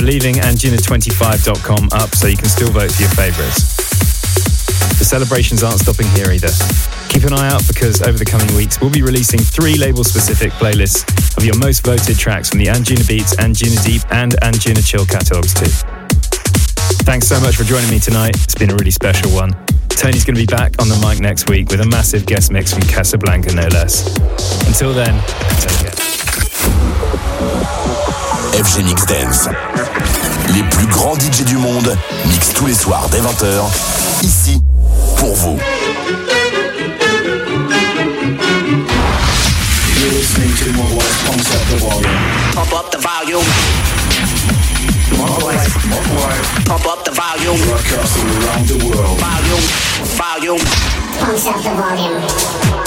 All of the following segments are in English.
leaving Anjuna25.com up so you can still vote for your favourites. The celebrations aren't stopping here either. Keep an eye out because over the coming weeks we'll be releasing 3 label-specific playlists of your most voted tracks from the Anjuna Beats, Anjuna Deep and Anjuna Chill catalogues too. Thanks so much for joining me tonight. It's been a really special one. Tony's going to be back on the mic next week with a massive guest mix from Casablanca, no less. Until then, take care. FG Mix Dance. Les plus grands DJ du monde mixent tous les soirs dès 20h, ici, pour vous. You're listening to my voice, pumps up the volume. Pump up the volume. My voice. Pump up the volume. Broadcasting around the world. Volume. Pumps up the volume.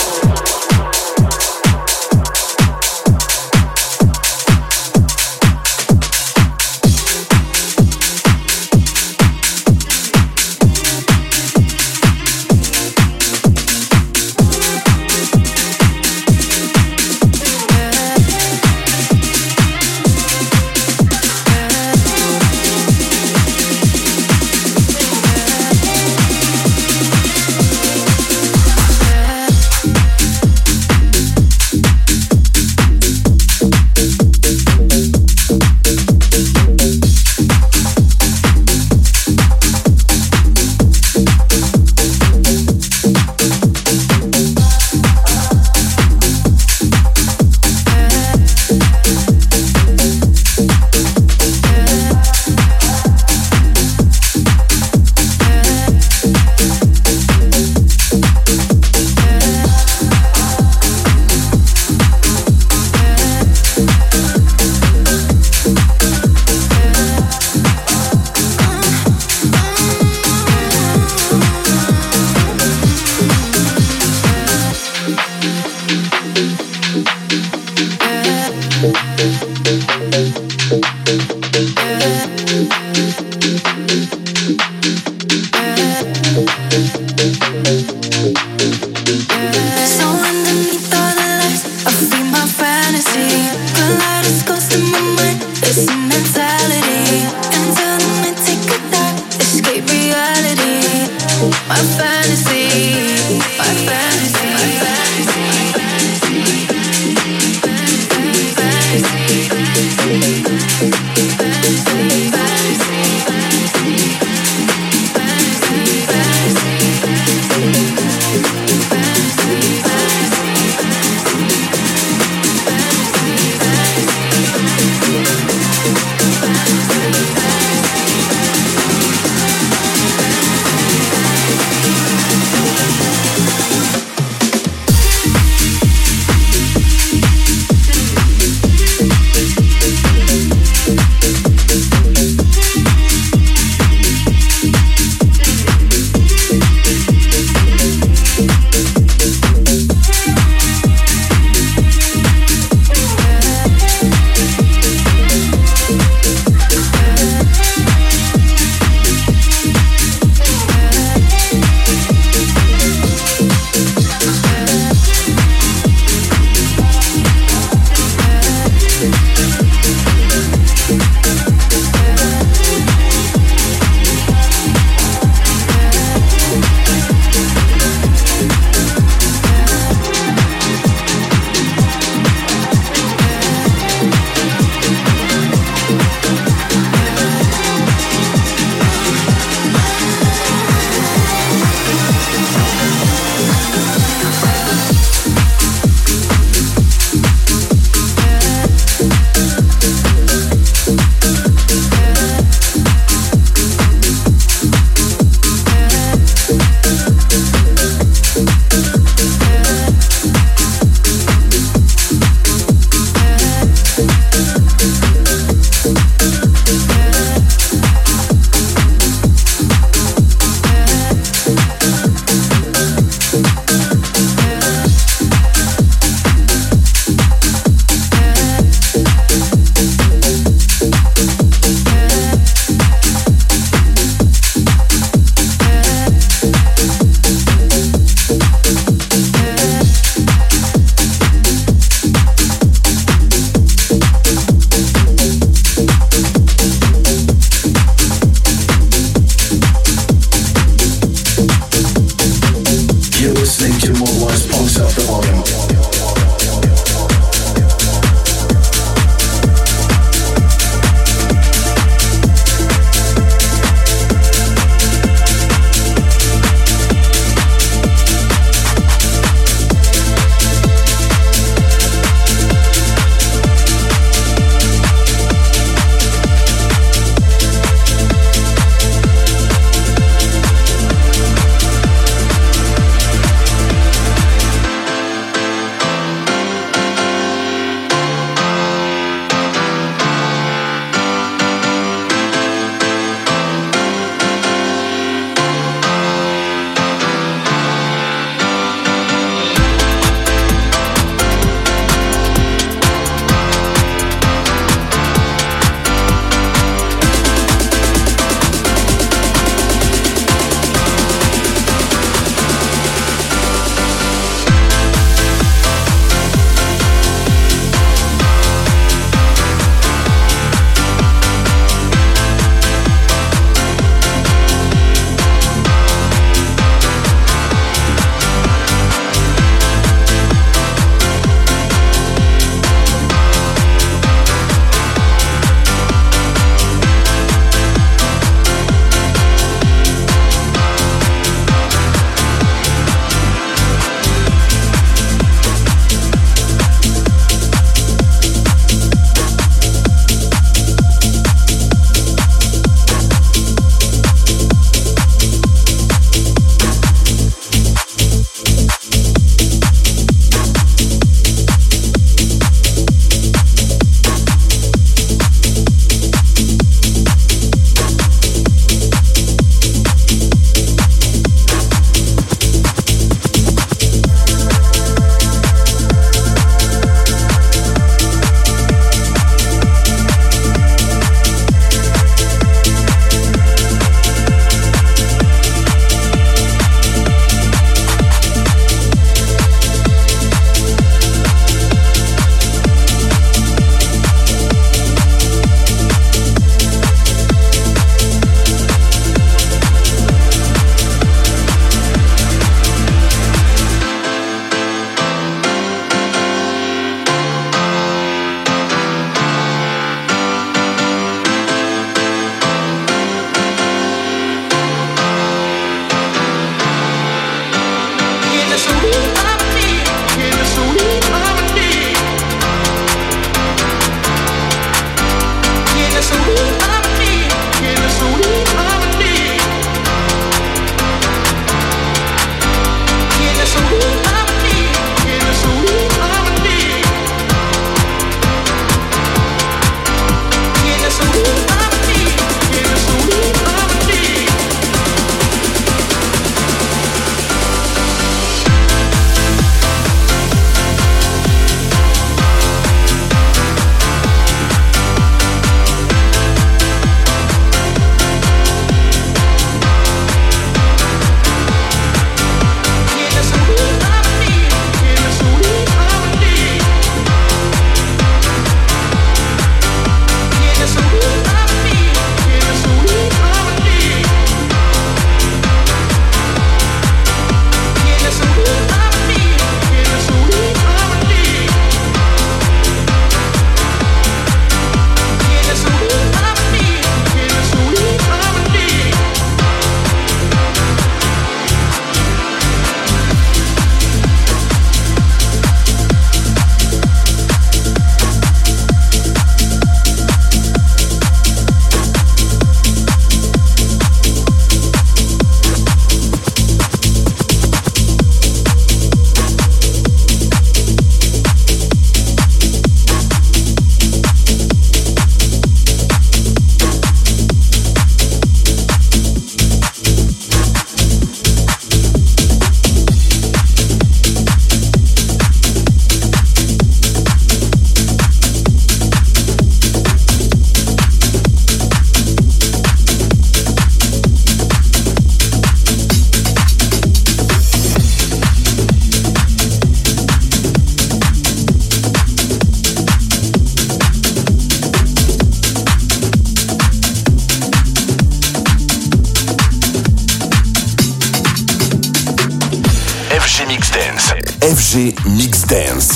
FG Mix Dance.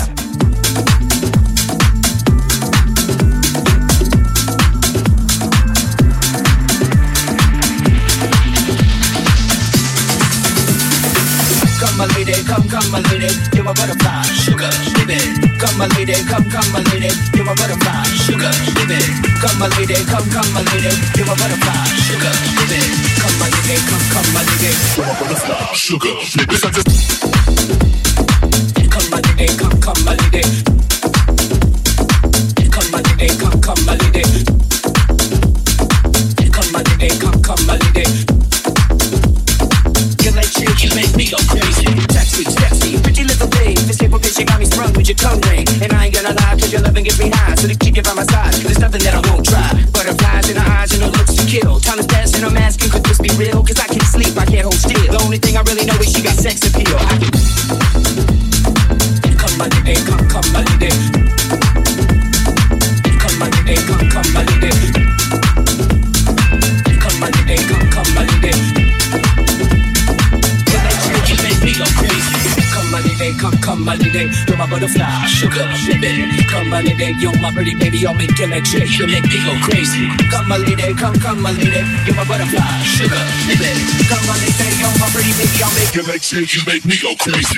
Come my lady, come my lady, you're my butterfly, sugar, baby. Come my lady, come my lady, you're my butterfly, sugar, baby. Come my lady, come my lady, you're my butterfly, sugar, baby. Come my lady, come my lady, you're my butterfly, sugar, baby. Come my lady, come my lady. Come my lady, come my lady. Come my lady, come my lady. You like shit, you make me go crazy. Sexy, pretty little thing. This paper bitch, you got me sprung with your tongue ring. And I ain't gonna lie, cause your loving gets me high. So to keep you by my side, there's nothing that I won't try. Butterflies in her eyes and her looks to kill. Time is passing, I'm asking, could this be real? Cause I can't sleep, I can't hold still. The only thing I really know is she got sex appeal. I can... Come my lady, come my lady. Come my lady, come my lady. Come my lady, come my lady. You make me go crazy. Come my lady, come my lady. You're my butterfly, sugar, baby. Come my lady, you're my pretty baby. I'll make you electric. You make me go crazy. Come my lady, come my lady. You're my butterfly, sugar, baby. Come my lady, you're my pretty baby. I'll make you electric. You make me go crazy.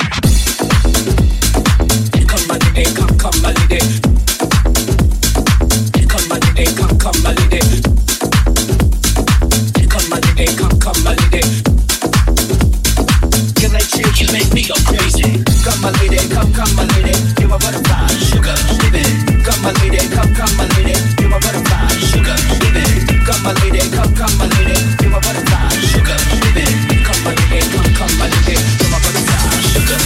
Come my lady, come my lady. Come my lady, come my lady. Come my lady, come my lady. You make me go crazy. Come my lady, come my lady. You're my butterfly, sugar, baby. Come my lady, come my lady. You're my butterfly, sugar, baby. Come my lady, come my lady. You're my butterfly, sugar, baby. Come my lady, come my lady. You're my butterfly, sugar.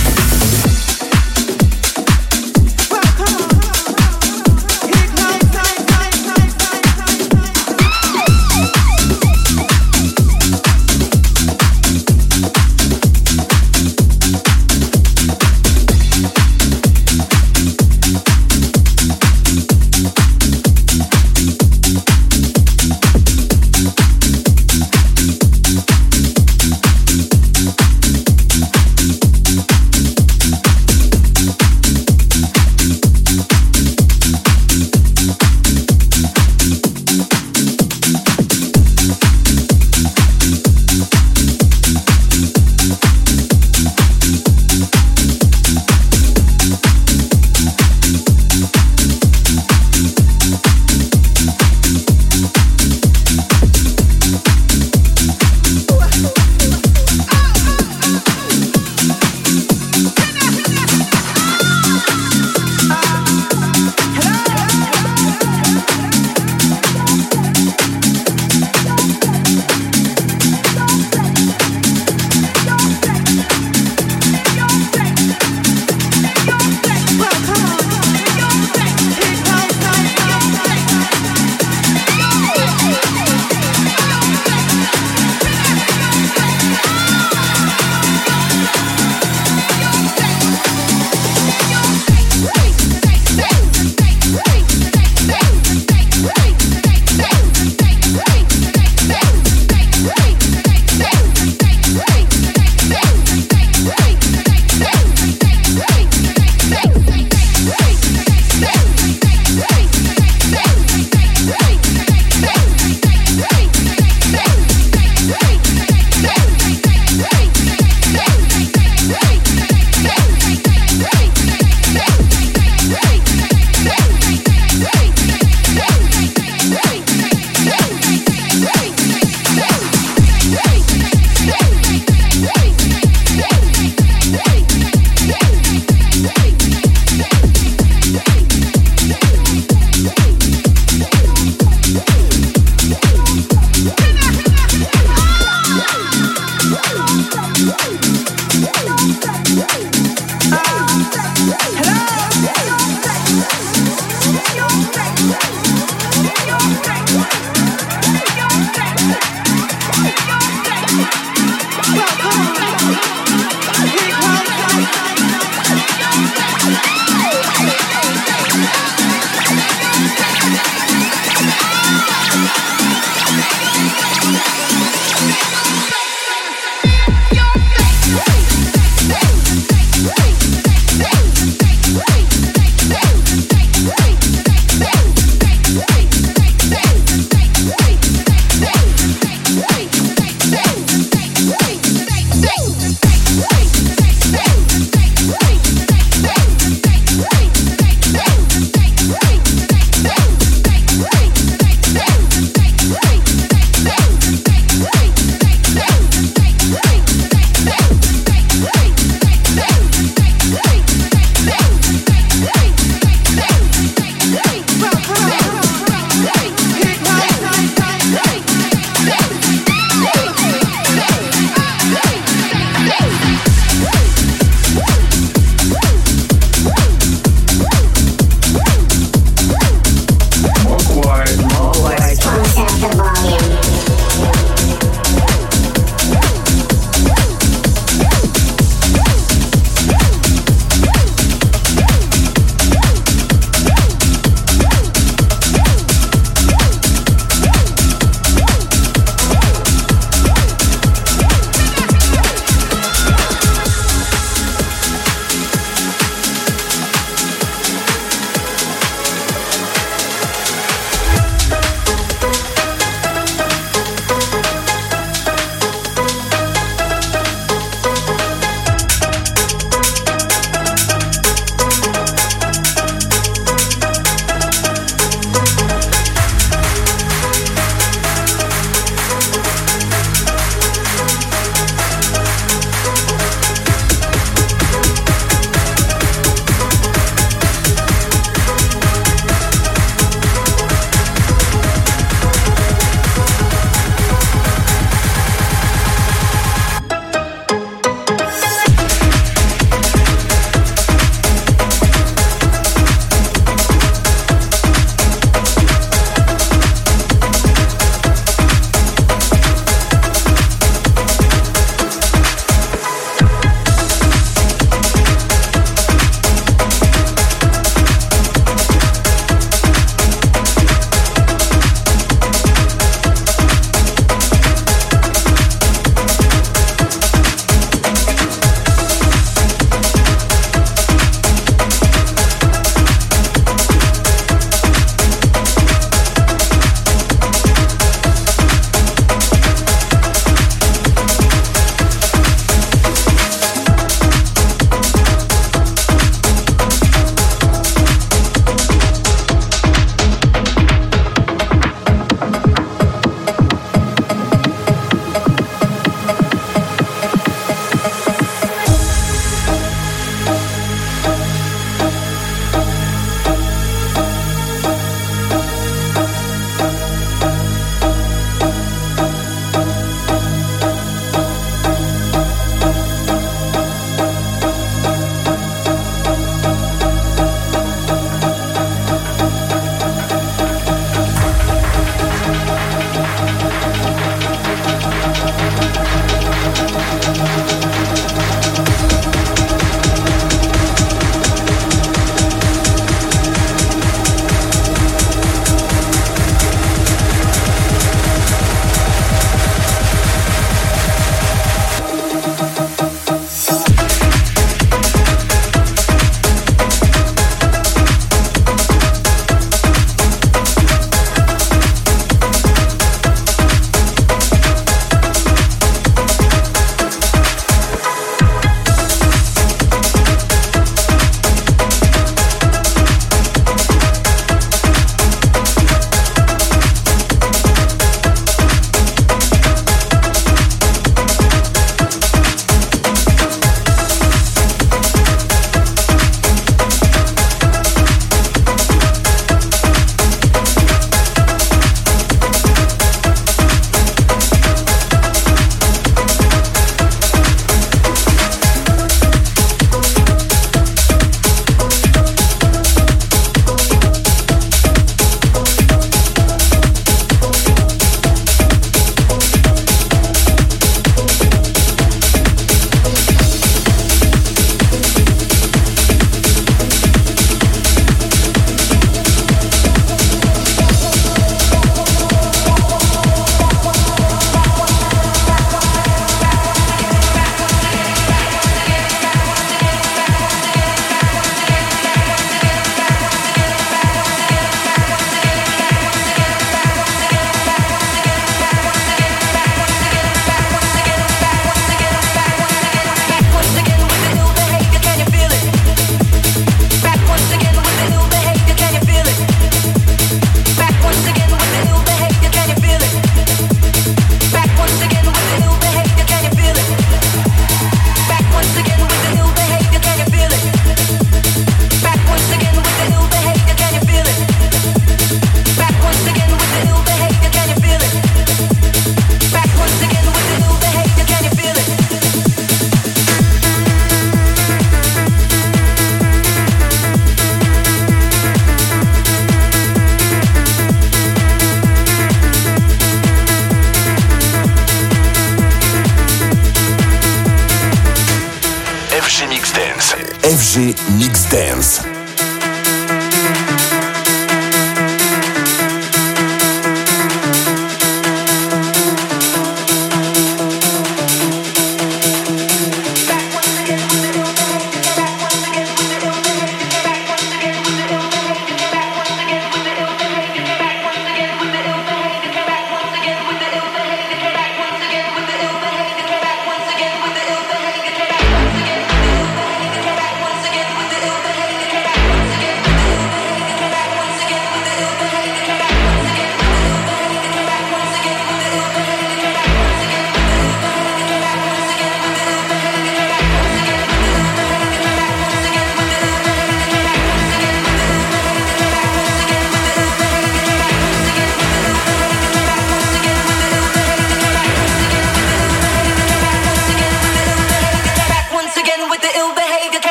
FG Mix Dance.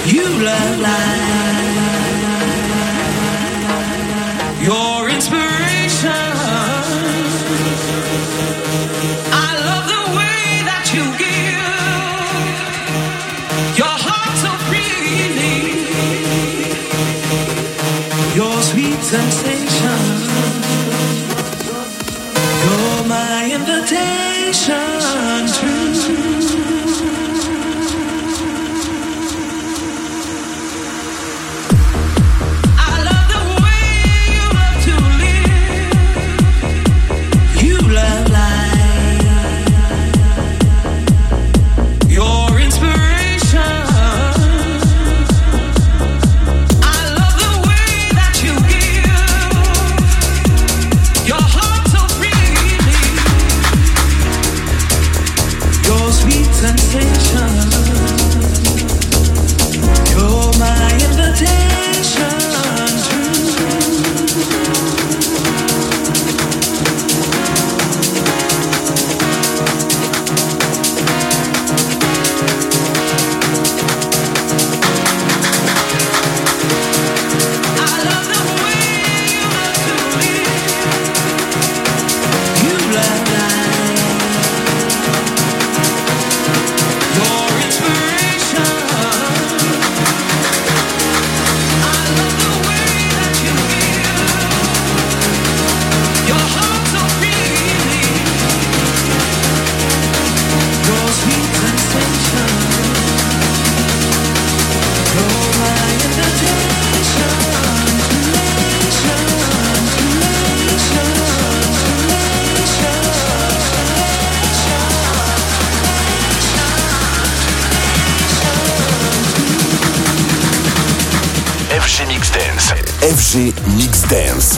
You love life, your inspiration. I love the way that you give your heart so freely, your sweet sensation. You're my invitation to. FG Mix Dance.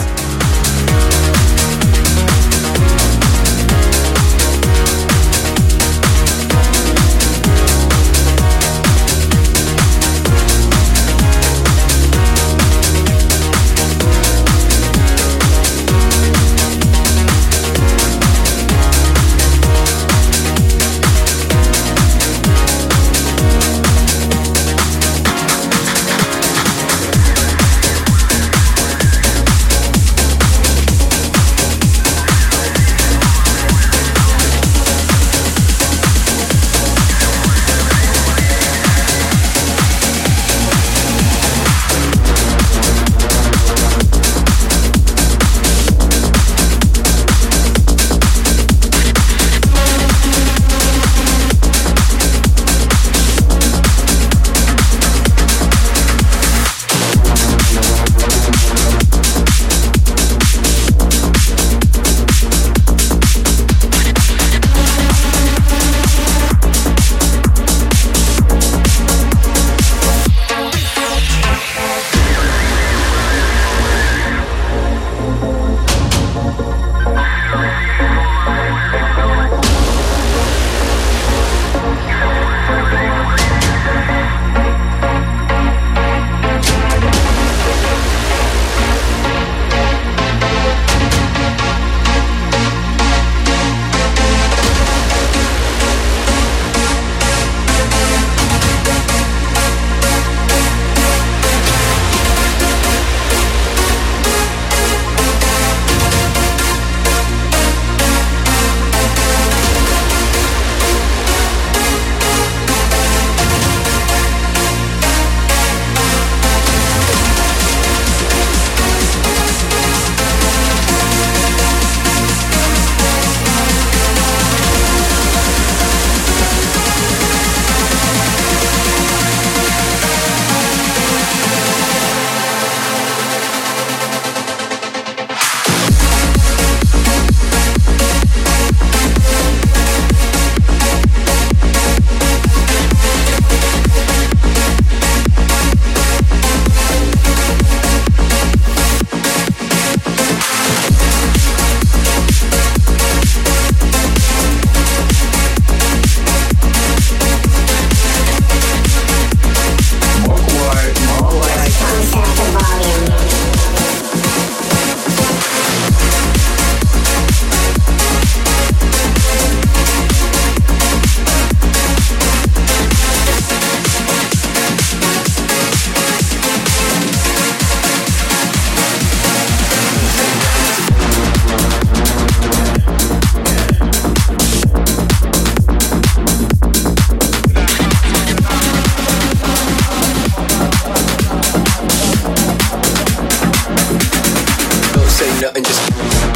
nothing, just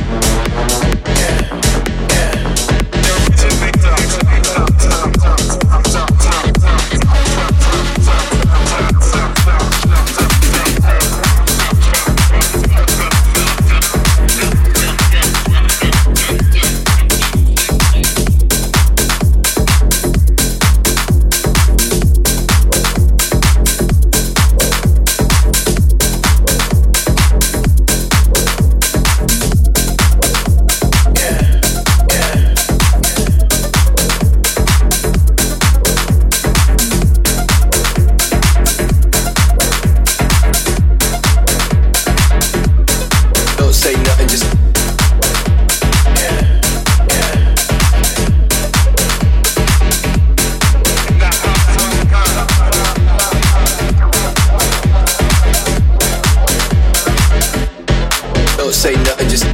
say nothing, just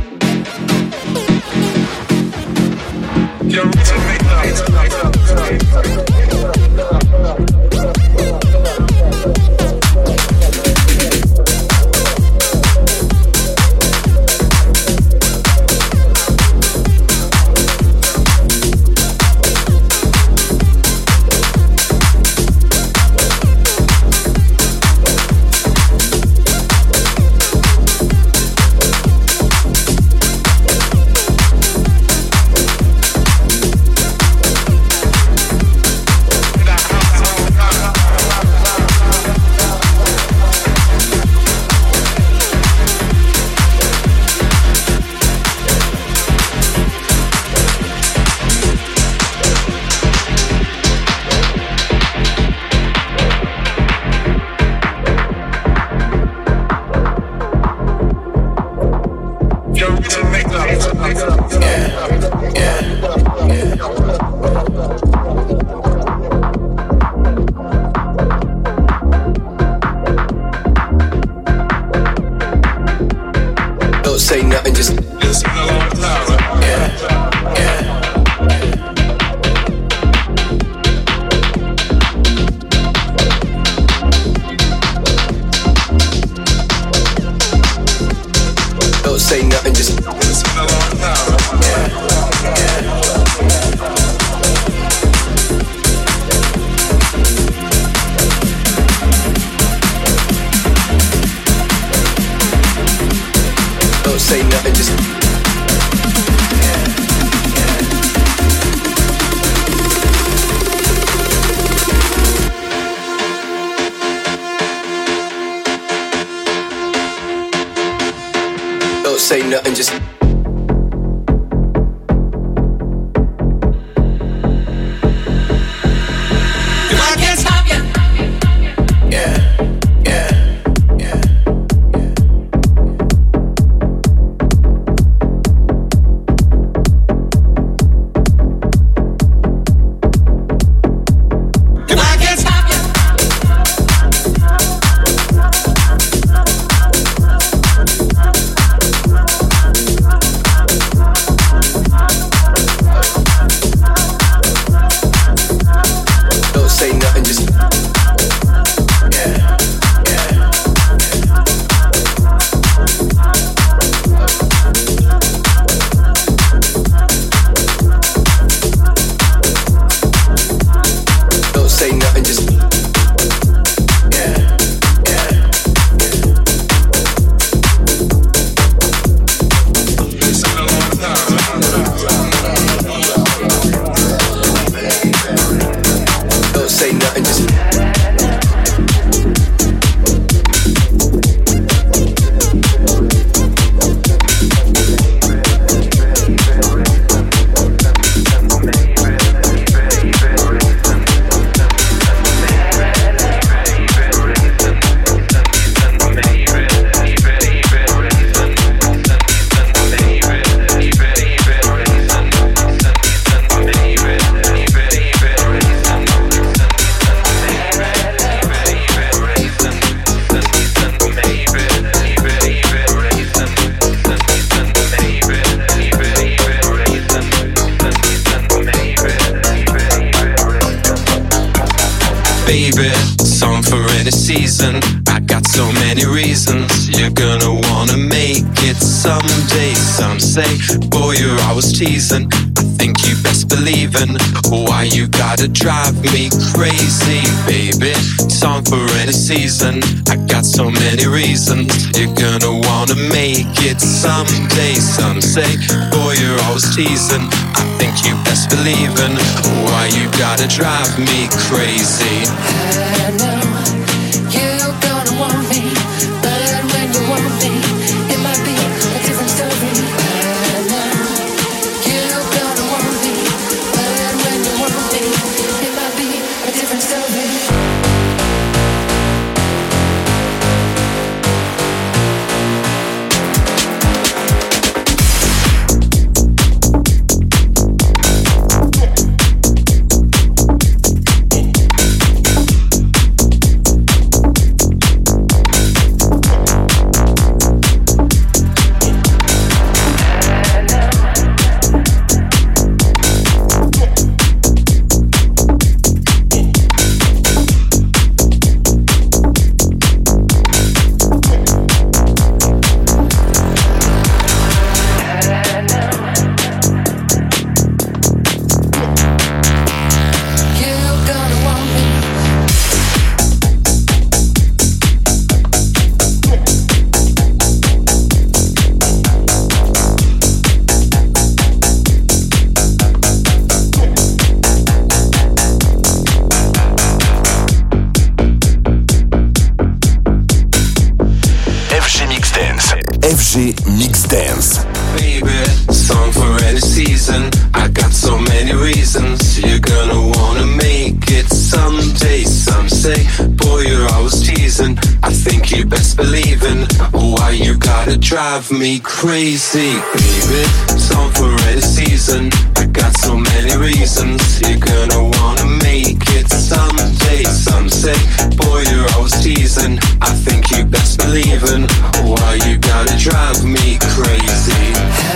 say nothing, just listen a long time. Don't say nothing, just listen a long time. Don't say nothing, just don't say nothing, just I can't stop you. Baby, song for any season. I got so many reasons you're gonna wanna make it someday. Some say, boy, you're always teasing. I think you best believe in. Why you gotta drive me crazy, baby? Song for any season. I got so many reasons. You're gonna wanna make it someday. Some say, boy, you're always teasing. I think you best believe in. Why you gotta drive me crazy? I know you're gonna want me, but when you want me, it might be a different story. I know you're gonna want me, but when you want me, it might be a different story. FG Mix Dance. Baby, song for any season. I got so many reasons. You're gonna wanna make it someday. Some say, boy, you're always teasing. I think you best believe in. Why you gotta drive me crazy, baby? Song for any season. I got so many reasons. You're gonna wanna make it someday. Some say, boy, you're always teasing. I think you best believe in. Why you gotta drive me crazy?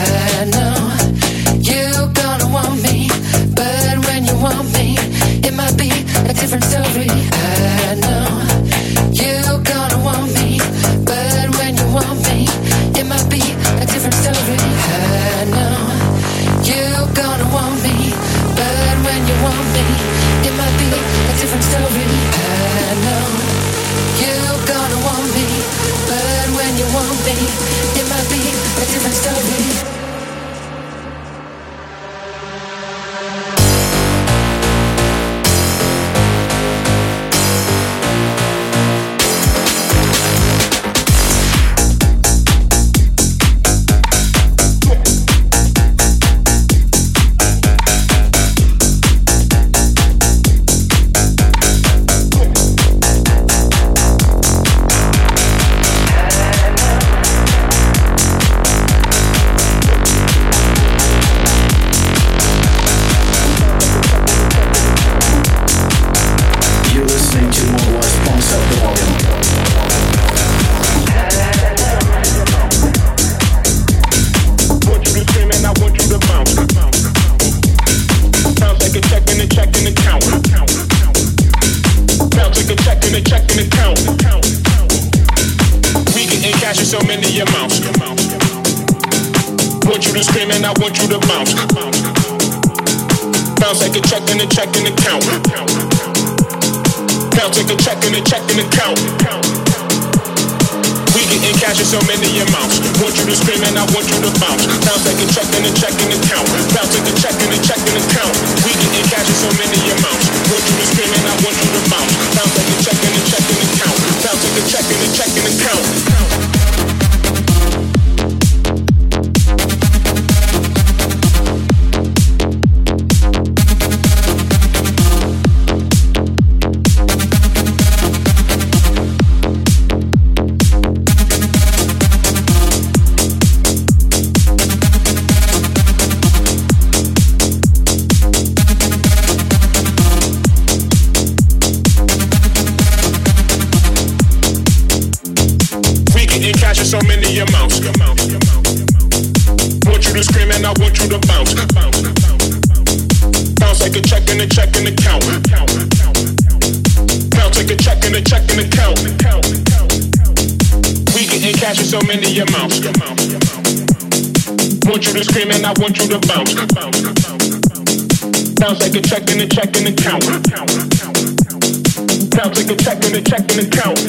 I know you're gonna want me, but when you want me, it might be a different story. I know you're gonna want me, but when you want me, it might be a different story. I know you're gonna want me, but when you want me, it might be a different story. I know you're gonna want me, but when you want me, it might be a different story. cash in so many amounts. Want you to scream and I want you to bounce. Bounce like a check and a check and a count. Bounce like a check and a check and a count.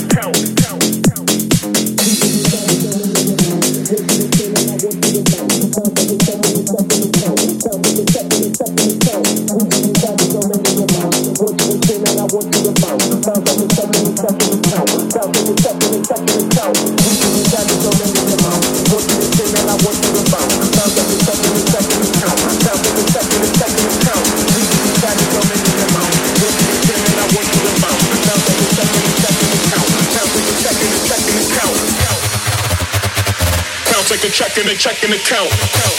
Like a check and a check and a count.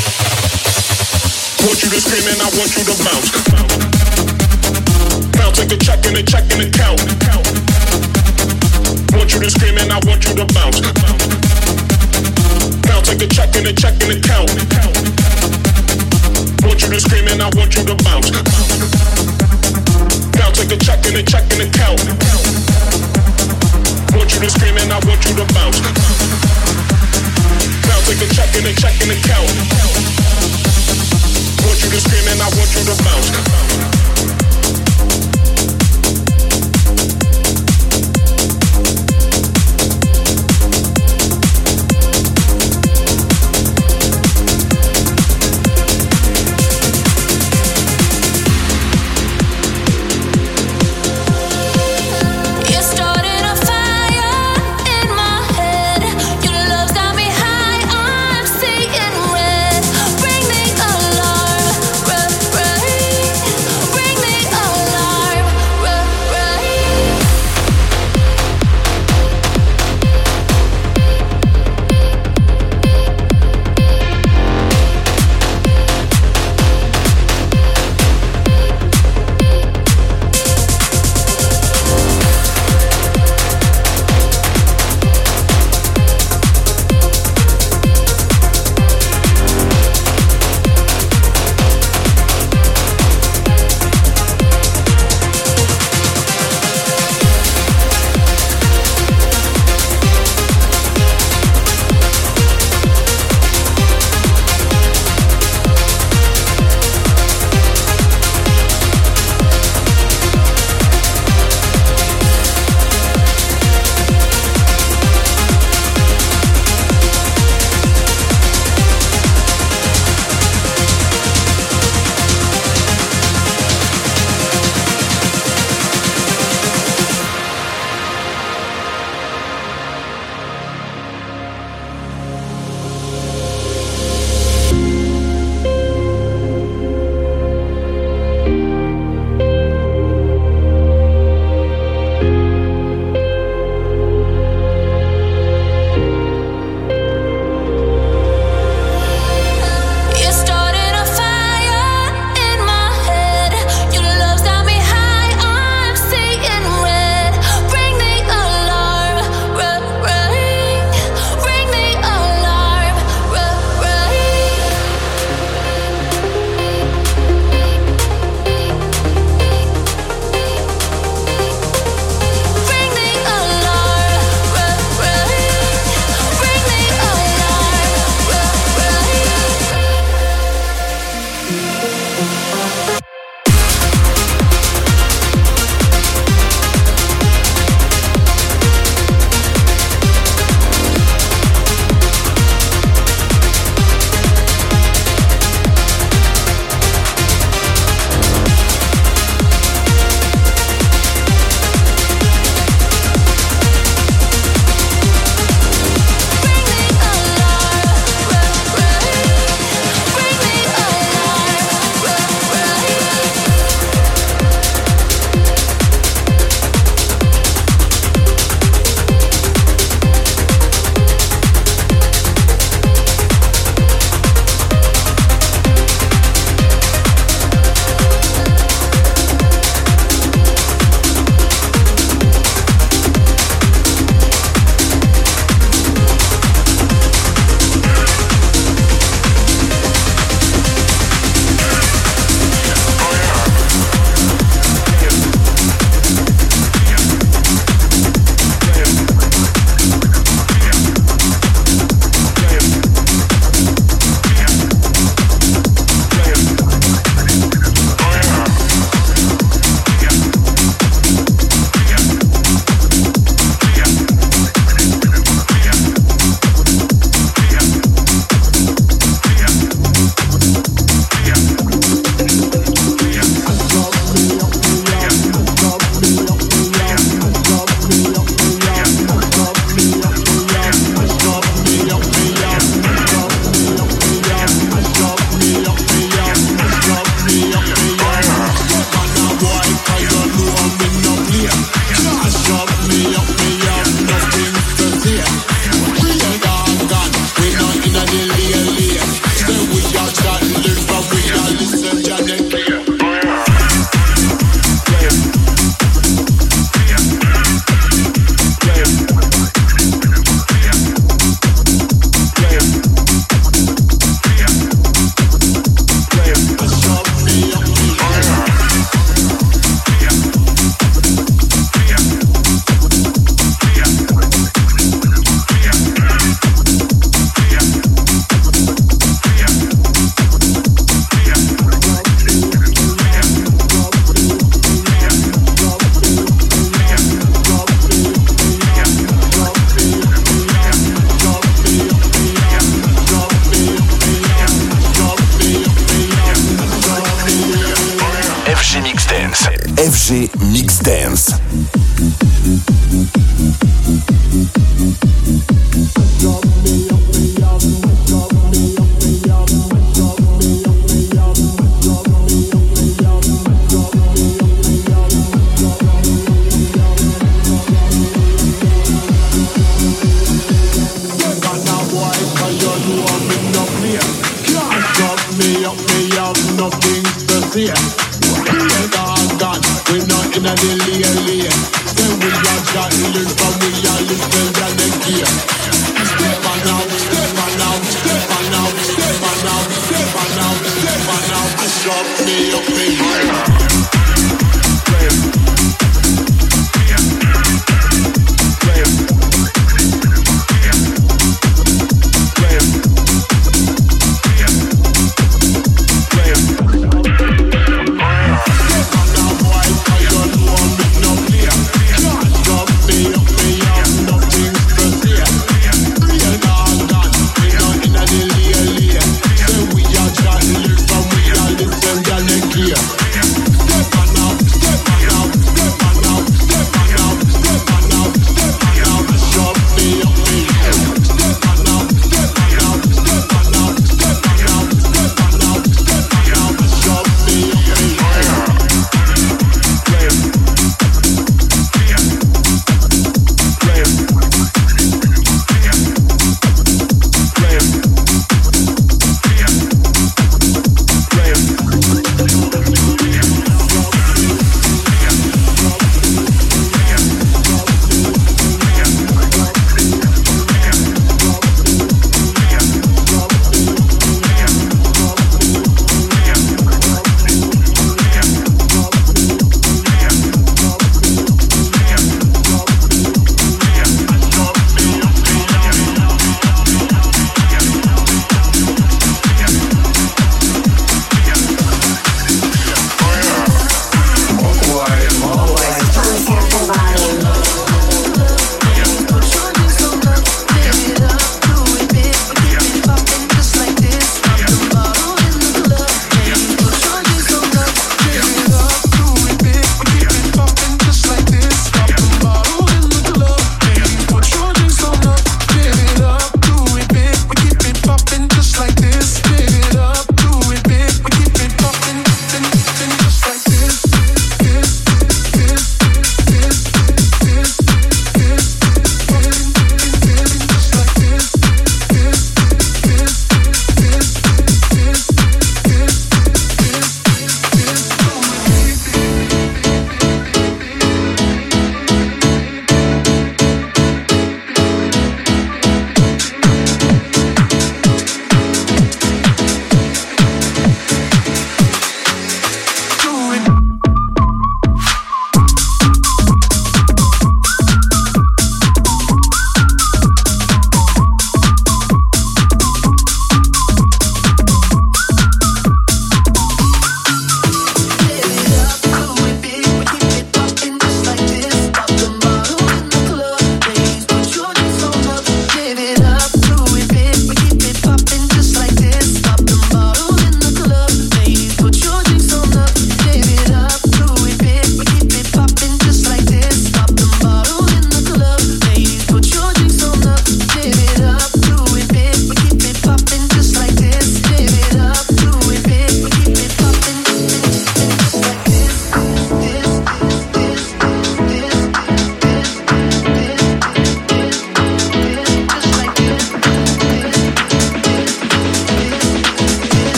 Want you to scream and I want you to bounce. Bounce like a check and a check and a count. Want you to scream and I want you to bounce. Bounce like a check and a check and a count. Want you to scream and I want you to bounce. Bounce like a check and a check and a count. Want you to scream and I want you to bounce. Bounce like a check and a check and a count. Want you to scream and I want you to bounce. Bring me alarm, right, right. FG Mix Dance.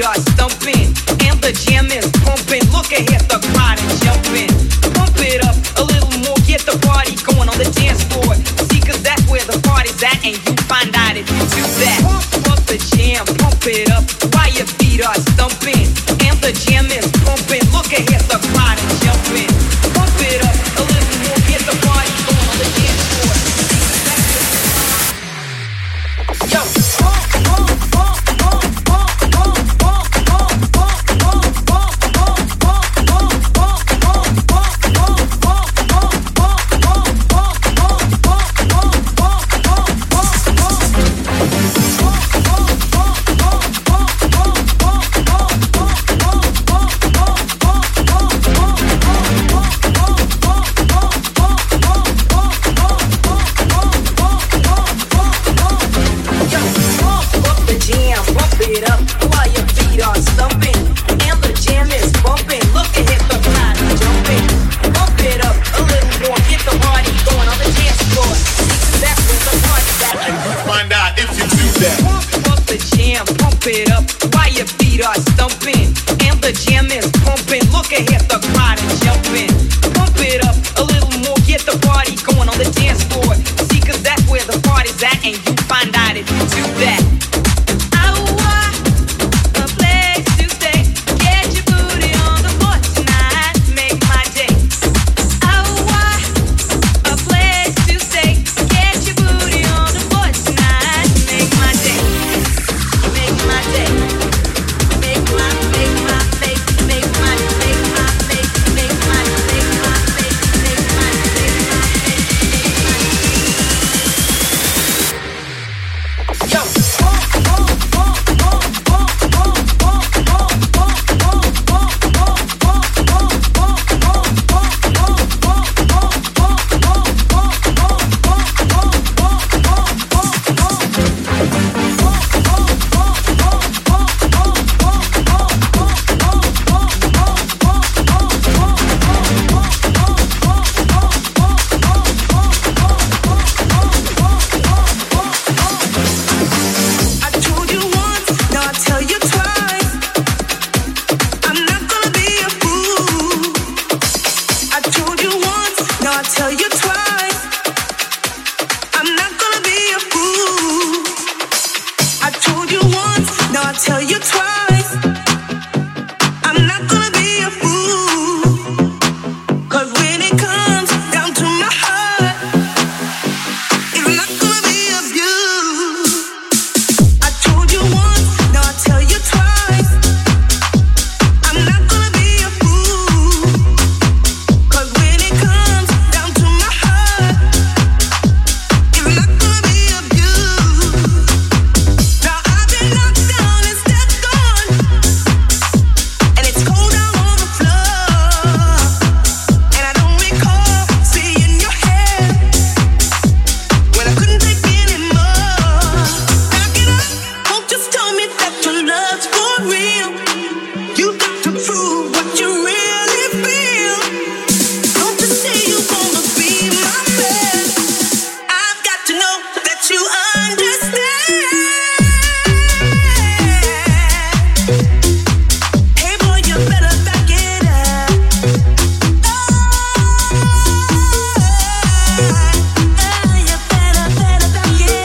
feet are stumping and the jam is pumping. Look ahead, the crowd is jumping. Pump it up a little more, get the party going on the dance floor. See, cause that's where the party's at, and you find out if you do that. Pump up the jam, pump it up while your feet are stumping and the jam is pumping. Look ahead, the crowd is jumping. Pump it up a little more, get the party going on the dance floor. Yo,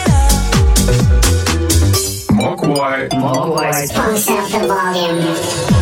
Pumps up the volume.